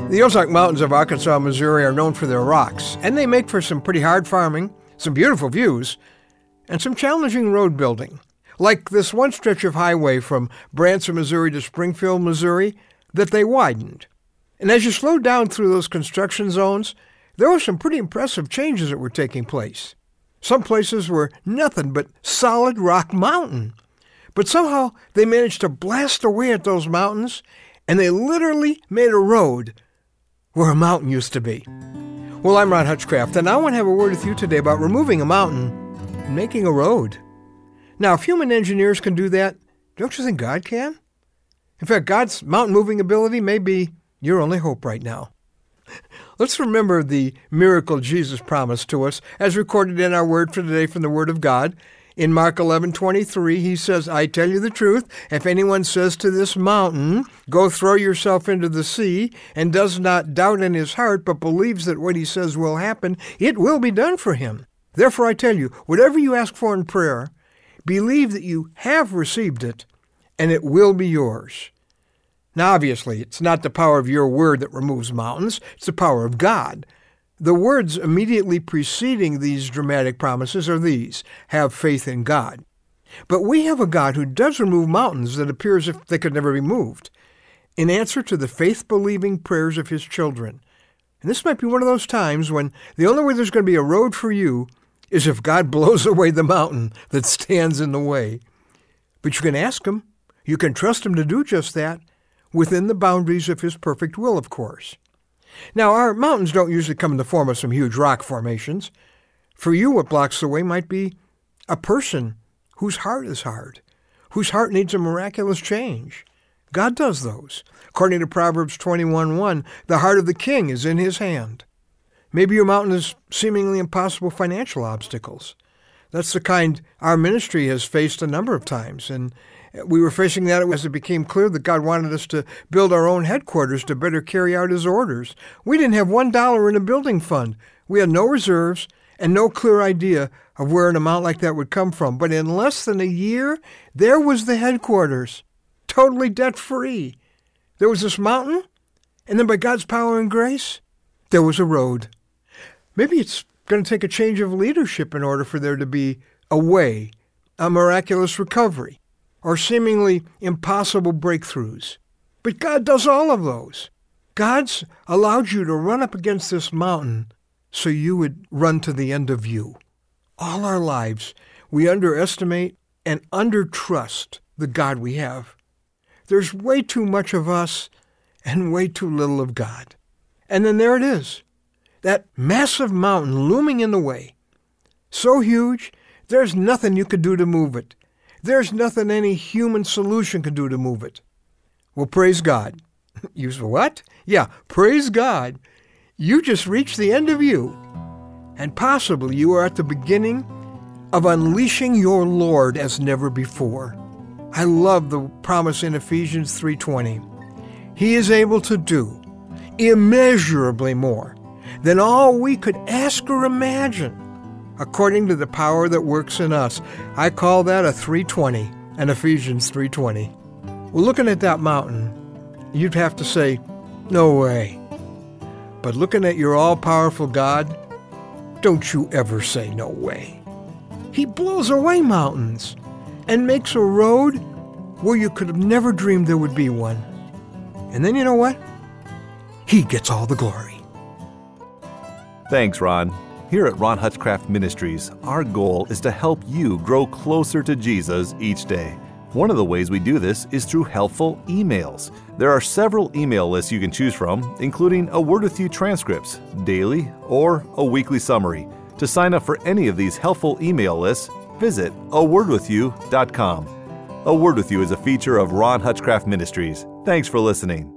The Ozark Mountains of Arkansas, Missouri are known for their rocks, and they make for some pretty hard farming, some beautiful views, and some challenging road building. Like this one stretch of highway from Branson, Missouri to Springfield, Missouri, that they widened. And as you slowed down through those construction zones, there were some pretty impressive changes that were taking place. Some places were nothing but solid rock mountain. But somehow they managed to blast away at those mountains, and they literally made a road where a mountain used to be. Well, I'm Ron Hutchcraft, and I want to have a word with you today about removing a mountain and making a road. Now, if human engineers can do that, don't you think God can? In fact, God's mountain-moving ability may be your only hope right now. Let's remember the miracle Jesus promised to us as recorded in our word for today from the Word of God. In Mark 11:23, he says, I tell you the truth, if anyone says to this mountain, go throw yourself into the sea, and does not doubt in his heart, but believes that what he says will happen, it will be done for him. Therefore I tell you, whatever you ask for in prayer, believe that you have received it, and it will be yours. Now, obviously, it's not the power of your word that removes mountains, it's the power of God. The words immediately preceding these dramatic promises are these: have faith in God. But we have a God who does remove mountains that appear as if they could never be moved, in answer to the faith-believing prayers of his children. And this might be one of those times when the only way there's going to be a road for you is if God blows away the mountain that stands in the way. But you can ask him, you can trust him to do just that, within the boundaries of his perfect will, of course. Now, our mountains don't usually come in the form of some huge rock formations. For you, what blocks the way might be a person whose heart is hard, whose heart needs a miraculous change. God does those. According to Proverbs 21:1, the heart of the king is in his hand. Maybe your mountain is seemingly impossible financial obstacles. That's the kind our ministry has faced a number of times, and we were facing that as it became clear that God wanted us to build our own headquarters to better carry out his orders. We didn't have $1 in a building fund. We had no reserves and no clear idea of where an amount like that would come from. But in less than a year, there was the headquarters, totally debt-free. There was this mountain, and then by God's power and grace, there was a road. Maybe it's going to take a change of leadership in order for there to be a way, a miraculous recovery, or seemingly impossible breakthroughs. But God does all of those. God's allowed you to run up against this mountain so you would run to the end of you. All our lives, we underestimate and undertrust the God we have. There's way too much of us and way too little of God. And then there it is, that massive mountain looming in the way. So huge, there's nothing you could do to move it. There's nothing any human solution can do to move it. Well, praise God. You say, what? Yeah, praise God. You just reached the end of you. And possibly you are at the beginning of unleashing your Lord as never before. I love the promise in Ephesians 3:20. He is able to do immeasurably more than all we could ask or imagine, according to the power that works in us. I call that a 320, an Ephesians 3:20. Well, looking at that mountain, you'd have to say, no way. But looking at your all-powerful God, don't you ever say no way. He blows away mountains and makes a road where you could have never dreamed there would be one. And then you know what? He gets all the glory. Thanks, Ron. Here at Ron Hutchcraft Ministries, our goal is to help you grow closer to Jesus each day. One of the ways we do this is through helpful emails. There are several email lists you can choose from, including a Word With You transcripts, daily, or a weekly summary. To sign up for any of these helpful email lists, visit awordwithyou.com. A Word With You is a feature of Ron Hutchcraft Ministries. Thanks for listening.